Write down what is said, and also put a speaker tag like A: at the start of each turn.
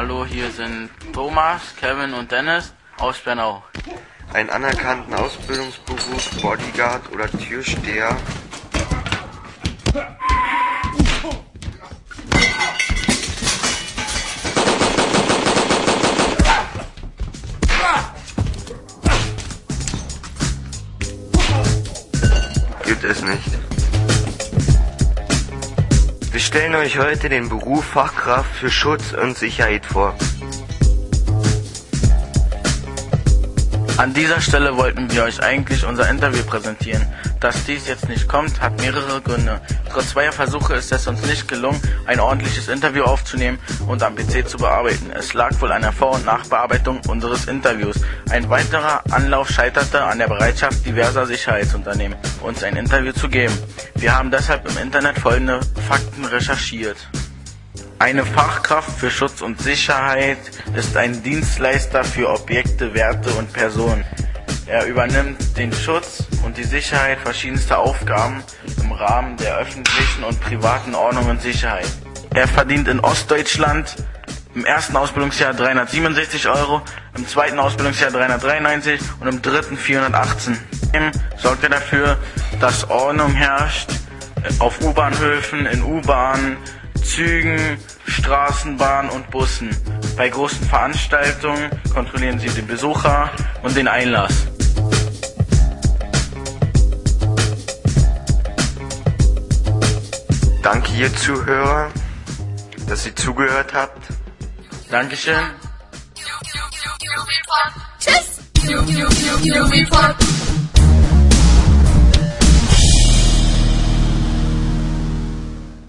A: Hallo, hier sind Thomas, Kevin und Dennis aus Bernau.
B: Einen anerkannten Ausbildungsberuf, Bodyguard oder Türsteher. Gibt es nicht. Wir stellen euch heute den Beruf Fachkraft für Schutz und Sicherheit vor.
A: An dieser Stelle wollten wir euch eigentlich unser Interview präsentieren. Dass dies jetzt nicht kommt, hat mehrere Gründe. Trotz zweier Versuche ist es uns nicht gelungen, ein ordentliches Interview aufzunehmen und am PC zu bearbeiten. Es lag wohl an der Vor- und Nachbearbeitung unseres Interviews. Ein weiterer Anlauf scheiterte an der Bereitschaft diverser Sicherheitsunternehmen, uns ein Interview zu geben. Wir haben deshalb im Internet folgende Fakten recherchiert. Eine Fachkraft für Schutz und Sicherheit ist ein Dienstleister für Objekte, Werte und Personen. Er übernimmt den Schutz und die Sicherheit verschiedenster Aufgaben im Rahmen der öffentlichen und privaten Ordnung und Sicherheit. Er verdient in Ostdeutschland im ersten Ausbildungsjahr 367 Euro, im zweiten Ausbildungsjahr 393 und im dritten 418. Sorgt er dafür, dass Ordnung herrscht auf U-Bahnhöfen, in U-Bahnen, Zügen, Straßenbahnen und Bussen. Bei großen Veranstaltungen kontrollieren sie den Besucher und den Einlass.
B: Danke ihr Zuhörer, dass ihr zugehört habt.
A: Dankeschön.
C: Tschüss.